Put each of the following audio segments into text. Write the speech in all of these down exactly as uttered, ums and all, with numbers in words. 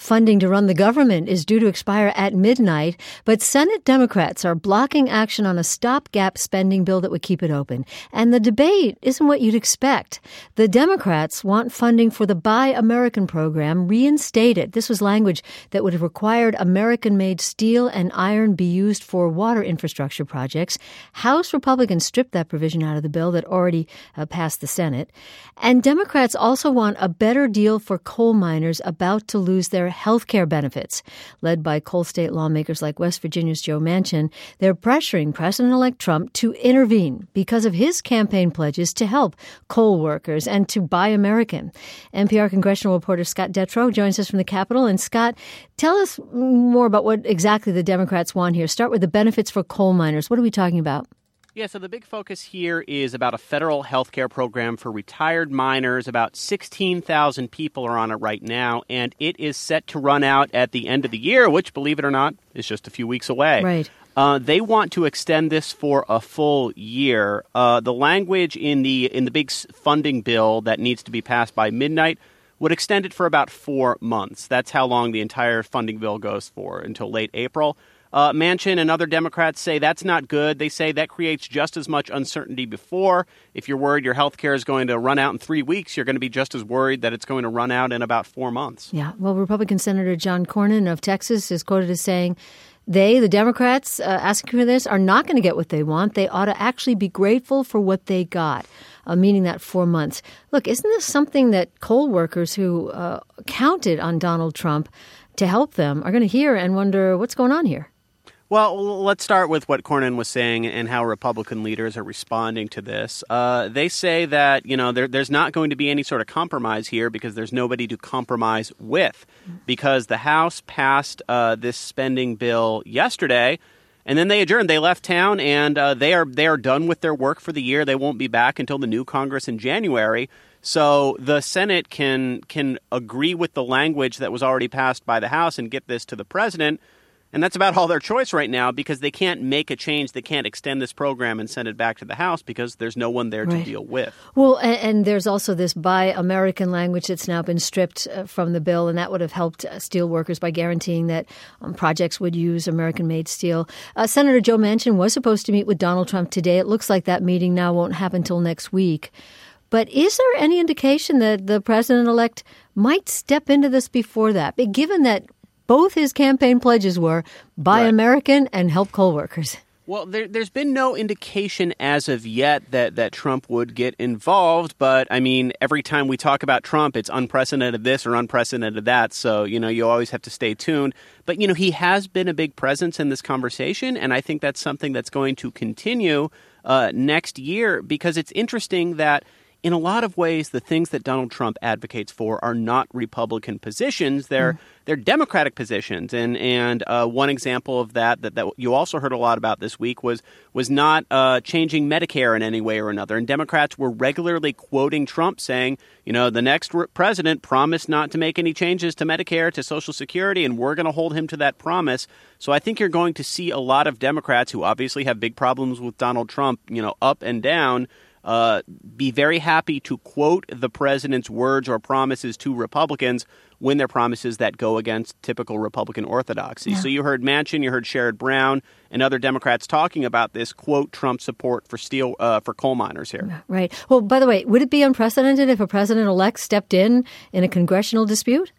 funding to run the government is due to expire at midnight, but Senate Democrats are blocking action on a stopgap spending bill that would keep it open. And the debate isn't what you'd expect. The Democrats want funding for the Buy American program reinstated. This was language that would have required American-made steel and iron be used for water infrastructure projects. House Republicans stripped that provision out of the bill that already uh, passed the Senate. And Democrats also want a better deal for coal miners about to lose their health care benefits. Led by coal state lawmakers like West Virginia's Joe Manchin, they're pressuring President-elect Trump to intervene because of his campaign pledges to help coal workers and to buy American. N P R congressional reporter Scott Detrow joins us from the Capitol. And Scott, tell us more about what exactly the Democrats want here. Start with the benefits for coal miners. What are we talking about? Yeah, so the big focus here is about a federal health care program for retired miners. About sixteen thousand people are on it right now, and it is set to run out at the end of the year, which, believe it or not, is just a few weeks away. Right. Uh, they want to extend this for a full year. Uh, the language in the in the big funding bill that needs to be passed by midnight would extend it for about four months. That's how long the entire funding bill goes for, until late April. Uh, Manchin and other Democrats say that's not good. They say that creates just as much uncertainty before. If you're worried your health care is going to run out in three weeks, you're going to be just as worried that it's going to run out in about four months. Yeah. Well, Republican Senator John Cornyn of Texas is quoted as saying they, the Democrats, uh, asking for this, are not going to get what they want. They ought to actually be grateful for what they got, uh, meaning that four months. Look, isn't this something that coal workers who uh, counted on Donald Trump to help them are going to hear and wonder what's going on here? Well, let's start with what Cornyn was saying and how Republican leaders are responding to this. Uh, they say that, you know, there, there's not going to be any sort of compromise here because there's nobody to compromise with, because the House passed uh, this spending bill yesterday, and then they adjourned. They left town, and uh, they are they are done with their work for the year. They won't be back until the new Congress in January. So the Senate can can agree with the language that was already passed by the House and get this to the president. And that's about all their choice right now, because they can't make a change. They can't extend this program and send it back to the House because there's no one there right. to deal with. Well, and, and there's also this Buy American language that's now been stripped uh, from the bill, and that would have helped uh, steel workers by guaranteeing that um, projects would use American-made steel. Uh, Senator Joe Manchin was supposed to meet with Donald Trump today. It looks like that meeting now won't happen until next week. But is there any indication that the president-elect might step into this before that, given that both his campaign pledges were Buy right. American and help coal workers? Well, there, there's been no indication as of yet that, that Trump would get involved. But, I mean, every time we talk about Trump, it's unprecedented this or unprecedented that. So, you know, you always have to stay tuned. But, you know, he has been a big presence in this conversation. And I think that's something that's going to continue uh, next year, because it's interesting that in a lot of ways, the things that Donald Trump advocates for are not Republican positions. They're mm. they're Democratic positions. And and uh, one example of that, that that you also heard a lot about this week was was not uh, changing Medicare in any way or another. And Democrats were regularly quoting Trump saying, you know, the next re- president promised not to make any changes to Medicare, to Social Security, and we're going to hold him to that promise. So I think you're going to see a lot of Democrats who obviously have big problems with Donald Trump, you know, up and down, Uh, be very happy to quote the president's words or promises to Republicans when they're promises that go against typical Republican orthodoxy. Yeah. So you heard Manchin, you heard Sherrod Brown, and other Democrats talking about this, quote, Trump support for steel uh, for coal miners here. Right. Well, by the way, would it be unprecedented if a president-elect stepped in in a congressional dispute?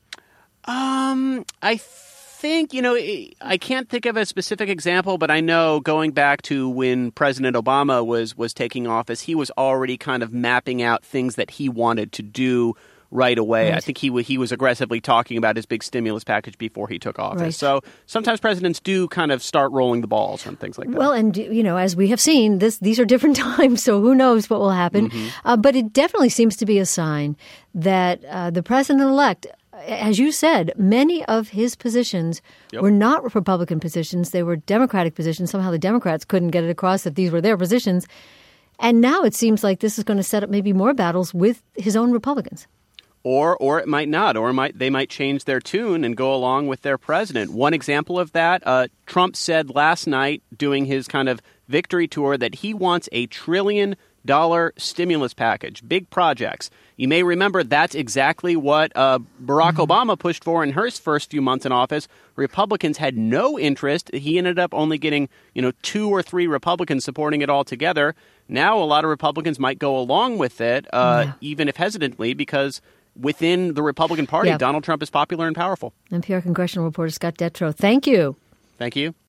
Um, I think, you know, I can't think of a specific example, but I know going back to when President Obama was was taking office, he was already kind of mapping out things that he wanted to do right away. Right. I think he w- he was aggressively talking about his big stimulus package before he took office. Right. So sometimes presidents do kind of start rolling the balls and things like that. Well, and, you know, as we have seen, this these are different times, so who knows what will happen. Mm-hmm. Uh, but it definitely seems to be a sign that uh, the president-elect, as you said, many of his positions yep. were not Republican positions. They were Democratic positions. Somehow the Democrats couldn't get it across that these were their positions. And now it seems like this is going to set up maybe more battles with his own Republicans. Or or it might not, or it might they might change their tune and go along with their president. One example of that, uh, Trump said last night doing his kind of victory tour that he wants a trillion dollar stimulus package, big projects. You may remember that's exactly what uh, Barack mm-hmm. Obama pushed for in his first few months in office. Republicans had no interest. He ended up only getting, you know, two or three Republicans supporting it all together. Now a lot of Republicans might go along with it, uh, yeah. even if hesitantly, because within the Republican Party, yeah. Donald Trump is popular and powerful. N P R congressional reporter Scott Detrow, thank you. Thank you.